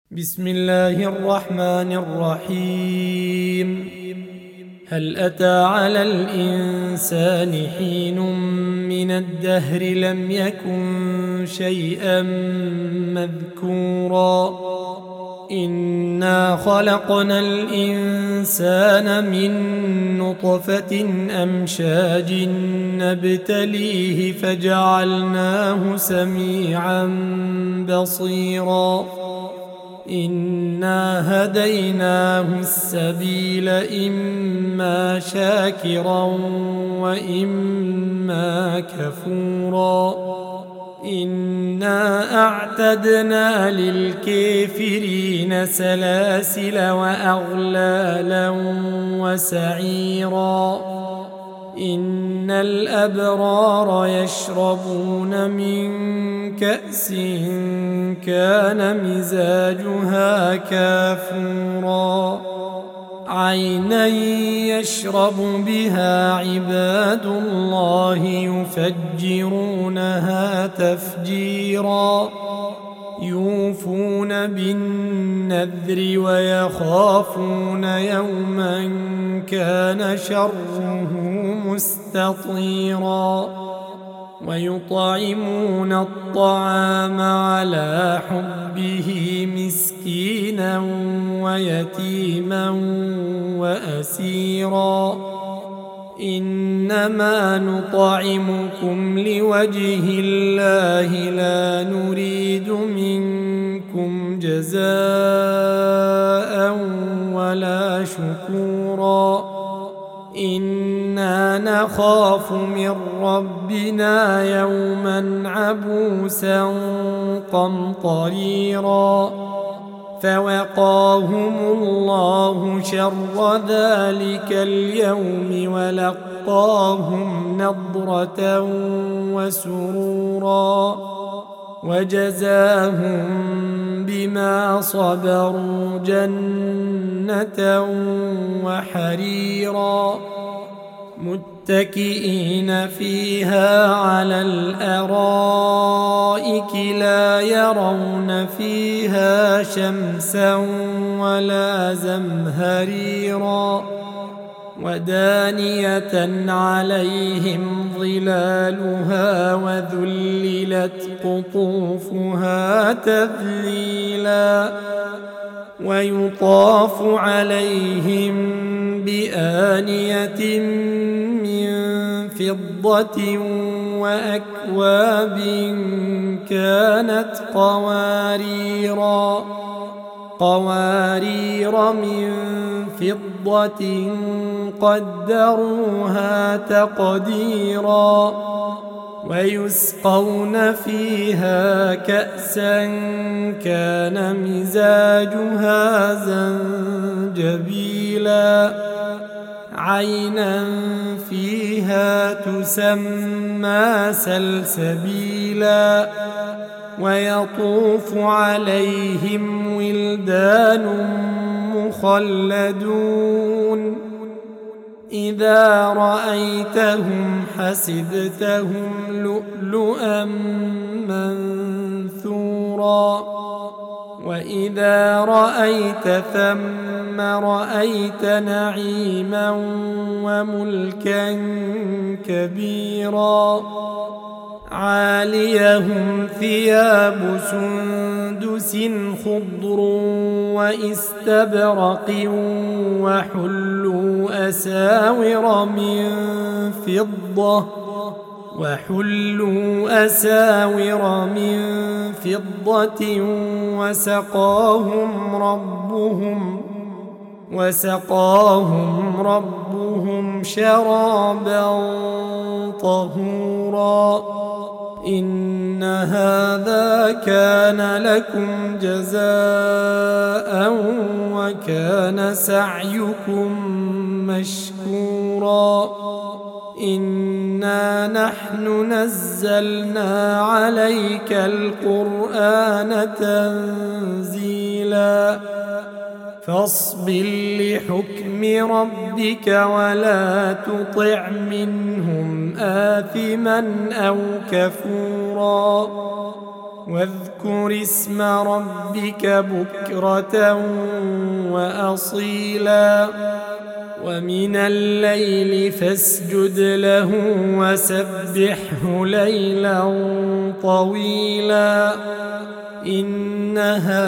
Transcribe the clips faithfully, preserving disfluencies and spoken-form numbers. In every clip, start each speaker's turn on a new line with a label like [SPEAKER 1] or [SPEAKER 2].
[SPEAKER 1] بسم الله الرحمن الرحيم. هل أتى على الإنسان حين من الدهر لم يكن شيئا مذكورا إنا خلقنا الإنسان من نطفة أمشاج نبتليه فجعلناه سميعا بصيرا إنا هديناه السبيل إما شاكرا وإما كفورا إنا أعتدنا للكافرين سلاسل وأغلالا وسعيرا إن الأبرار يشربون من كأس كان مزاجها كافورا عينا يشرب بها عباد الله يفجرونها تفجيرا يوفون بالنذر ويخافون يوما كان شره مستطيرا ويطعمون الطعام على حبه مسكينا ويتيما وأسيرا إنما نطعمكم لوجه الله لا نريد منكم جزاء ولا شكورا إنا نخاف من ربنا يوما عبوسا قمطريرا فوقاهم الله شر ذلك اليوم ولقاهم نضرة وسرورا وجزاهم بما صبروا جنة وحريرا متكئين فيها على الأرائك لا يرون فيها شمسا ولا زمهريرا ودانية عليهم ظلالها وذللت قطوفها تذليلا ويطاف عليهم بآنية من فضة وأكواب كانت قواريرا قوارير من فضة قدروها تقديرا ويسقون فيها كأسا كان مزاجها زنجبيلا عينا فيها تسمى سلسبيلا ويطوف عليهم ولدان مخلدون إذا رأيتهم حسبتهم لؤلؤا منثورا وإذا رأيت ثم رأيت نعيما وملكا كبيرا عاليهم ثياب سندس خضر واستبرق وحلوا أساور من فضة وحلوا أساور من فضة وسقاهم ربهم وسقاهم ربهم شرابا طهورا إن هذا كان لكم جزاء وكان سعيكم مشكورا إنا نحن نزلنا عليك القرآن تنزيلا فاصبر لحكم ربك ولا تطع منهم آثما أو كفورا واذكر اسم ربك بكرة وأصيلا ومن الليل فاسجد له وسبحه ليلا طويلا إن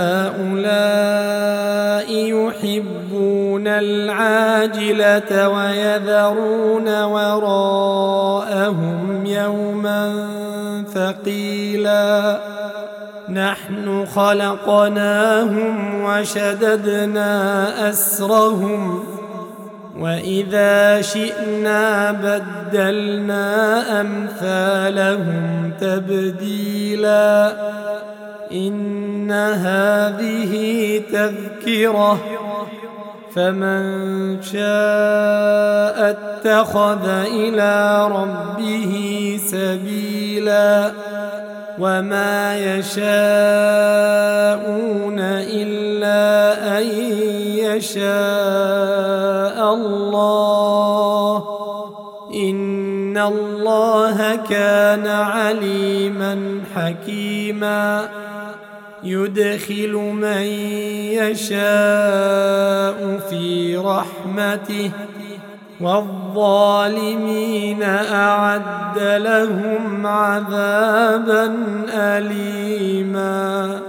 [SPEAKER 1] هؤلاء يحبون العاجلة ويذرون وراءهم يوما ثقيلا نحن خلقناهم وشددنا أسرهم وإذا شئنا بدلنا أمثالهم تبديلا إن هذه تذكرة فمن شاء اتخذ إلى ربه سبيلا وما يشاءون إلا أن يشاء الله إن الله كان عليما حكيما يدخل من يشاء في رحمته والظالمين أعد لهم عذابا أليما.